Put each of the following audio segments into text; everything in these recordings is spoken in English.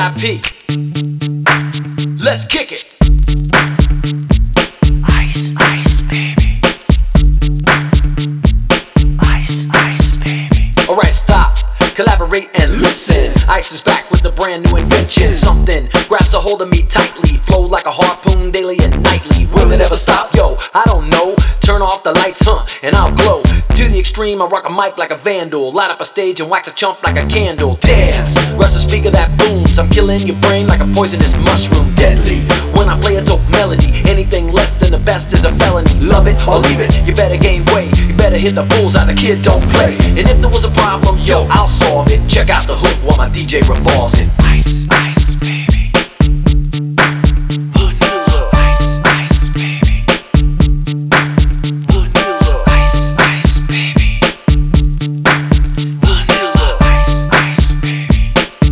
VIP. Let's kick it. Ice, ice, baby. Ice, ice, baby. Alright, stop, collaborate and listen. Ice is back with a brand new invention. Something grabs a hold of me tightly, flow like a harpoon daily and nightly. Will it ever stop? Yo, I don't know. Turn off the lights, and I'll glow. To the extreme, I rock a mic like a vandal. Light up a stage and wax a chump like a candle. Dance, rush the speaker that booms. I'm killing your brain like a poisonous mushroom. Deadly, when I play a dope melody. Anything less than the best is a felony. Love it or leave it, you better gain weight. You better hit the bullseye, the kid don't play. And if there was a problem, yo, I'll solve it. Check out the hook while my DJ revolves it. Ice, ice, baby. Vanilla. Ice, ice, baby. Vanilla. Ice, ice, baby. Vanilla. Ice, ice, baby.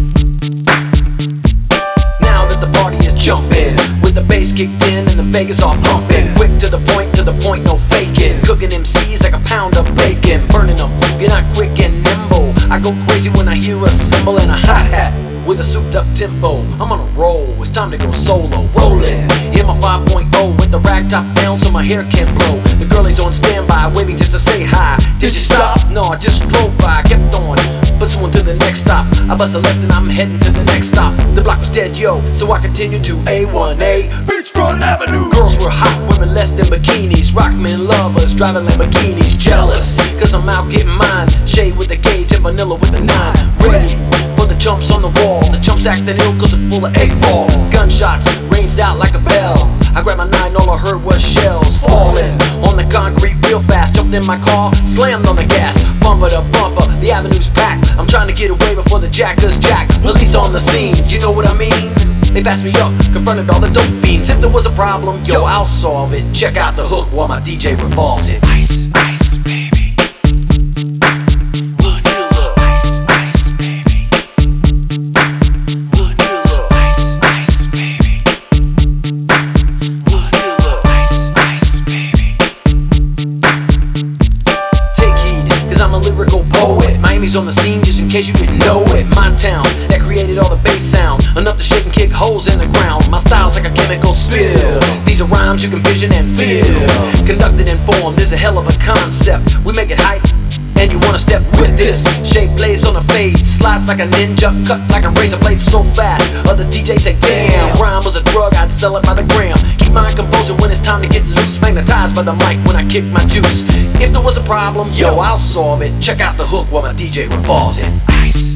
Now that the party is jumping, with the bass kicked in and the Vegas all pumping. Quick to the point, no faking. Cooking MCs like a pound of bacon. Burning them, if you're not quick and nimble. I go crazy when I hear a cymbal and a hi-hat with a souped up tempo. I'm on a roll, it's time to go solo. Rollin', hit my 5.0 with the rag top down so my hair can blow. The girlie's on standby, waiting just to say hi. Did you stop? No, I just drove by, kept on pursuing to the next stop. I bust a left and I'm heading to the next stop. The block was dead, yo, so I continued to A1A Beachfront Avenue. Girls were hot, women less than bikinis. Rockmen lovers, driving Lamborghinis. Jealous, cause I'm out getting mine. Shade with the gauge and vanilla with the 9. Ready for the chumps on the wall. The chumps acting ill cause it's full of 8-ball. Gunshots ranged out like a bell. I grabbed my 9, all I heard was shells falling on the concrete real fast. Jumped in my car, slammed on the gas. Bumper to bumper, the avenue's packed. I'm trying to get away before the jackers jack. Police on the scene, you know what I mean? They passed me up, confronted all the dope fiends. If there was a problem, yo, I'll solve it. Check out the hook while my DJ revolves it. Ice, ice, baby. Vanilla. Ice, ice, baby. Vanilla. Ice, ice, baby. Vanilla. Ice, ice, baby. Take heed, cause I'm a lyrical poet. Miami's on the scene just in case you didn't know it. My town, that created all the bass sound. Enough to shake and kick holes in the ground. My style's like a chemical spill. These are rhymes you can vision and feel. Conducted and formed, there's a hell of a concept. We make it hype, and you wanna step with this. Shape plays on a fade, slice like a ninja, cut like a razor blade so fast. Other DJs say, damn, rhyme was a drug, I'd sell it by the gram. Keep my composure when it's time to get loose. Magnetized by the mic when I kick my juice. If there was a problem, yo, I'll solve it. Check out the hook while my DJ revolves it. Ice.